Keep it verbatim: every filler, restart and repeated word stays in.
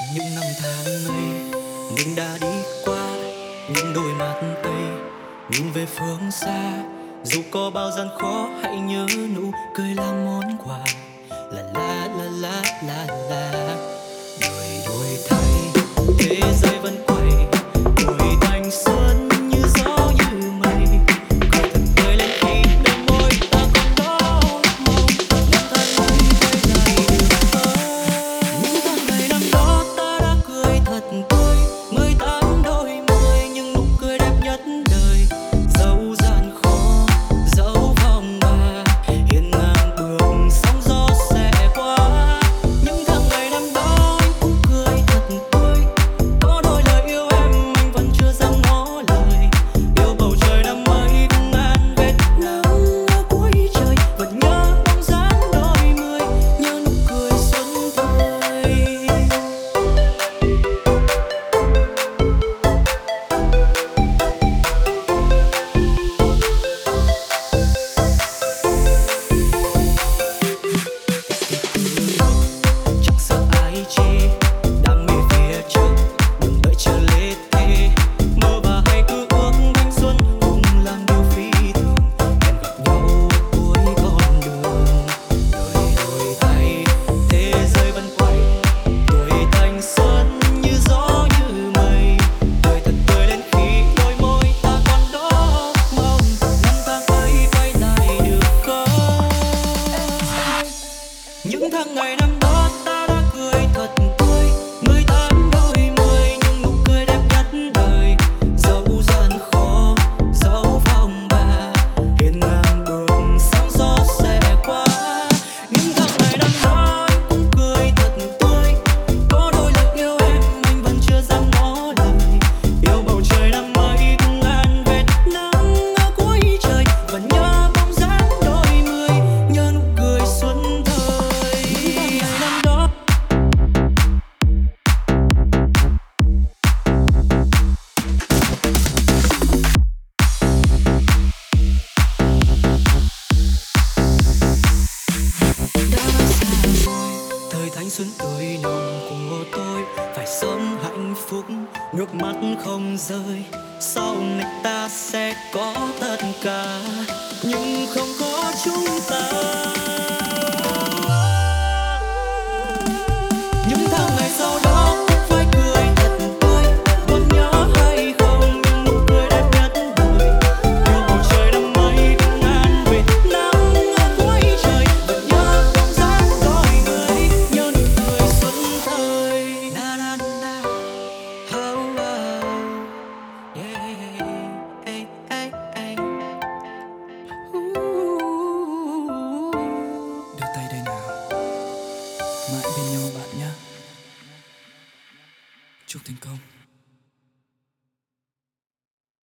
Những năm tháng ấy mình đã đi qua, những đôi mắt ấy nhìn về phương xa. Dù có bao gian khó hãy nhớ nụ cười là món quà. La la la la la la. Đời đổi thay, thế giới vẫn quay, đổi thanh xuân như gió như mây. Cười thật tươi lên khi đôi môi ta còn đó mong năm tháng ấy quay lại được không? Những tháng ngày năm đó ta đã cười thật tươi, mười tám đôi mươi nhưng nụ cười đẹp nhất đời. Dẫu gian khó, dẫu vòng và hiên ngang bước sóng gió sẽ qua. Những tháng ngày năm đó anh cũng cười thật tươi, có đôi lời yêu em anh vẫn chưa dám ngỏ lời. Yêu bầu trời năm ấy cũng ngàn vết nắng ở cuối trời, vẫn nhớ bóng dáng đôi mươi, nhớ nụ cười xuân thời. Chẳng sợ ai chê, đam mê phía trước, đừng đợi chờ lê thế. Mơ và hay cứ ước thanh xuân cùng làm điều phi thường. Hẹn gặp nhau ở cuối con đường. Đời đổi thay, thế giới vẫn quay, tuổi thanh xuân như gió như mây. Cười thật tươi lên khi đôi môi ta còn đó mong năm tháng ấy quay lại được không? Những tháng ngày năm đó ta đã cười thật tươi, mười tám đôi mươi nhưng nụ cười đẹp nhất đời. Dẫu gian khó, dẫu phong ba, hiên ngang bước sóng gió sẽ qua. Những tháng ngày năm đó anh cũng cười thật tươi, có đôi lời yêu em anh vẫn chưa dám ngỏ lời. Yêu bầu trời năm ấy cũng ngàn vết nắng ở cuối trời, vẫn nhớ bóng dáng đôi mươi, nhớ nụ cười xuân thời. Những tháng ngày năm đó đã xa rồi, thời thanh xuân tươi nồng của tôi phải sống hạnh phúc, nước mắt không rơi. Sau này ta sẽ có tất cả nhưng không có chúng ta. Những tháng ngày sau đó cũng phải cười thật tươi, còn nhớ hay không những nụ cười đẹp nhất đời. Yêu bầu trời năm ấy cũng ngàn vệt nắng ở cuối trời, vẫn nhớ bóng dáng đôi người, nhớ nụ cười xuân thời. Na na na, oh oh, yeah, hey, hey, hey. Ooh. Đưa tay đây nào, mãi bên nhau bạn nhé. Chúc thành công.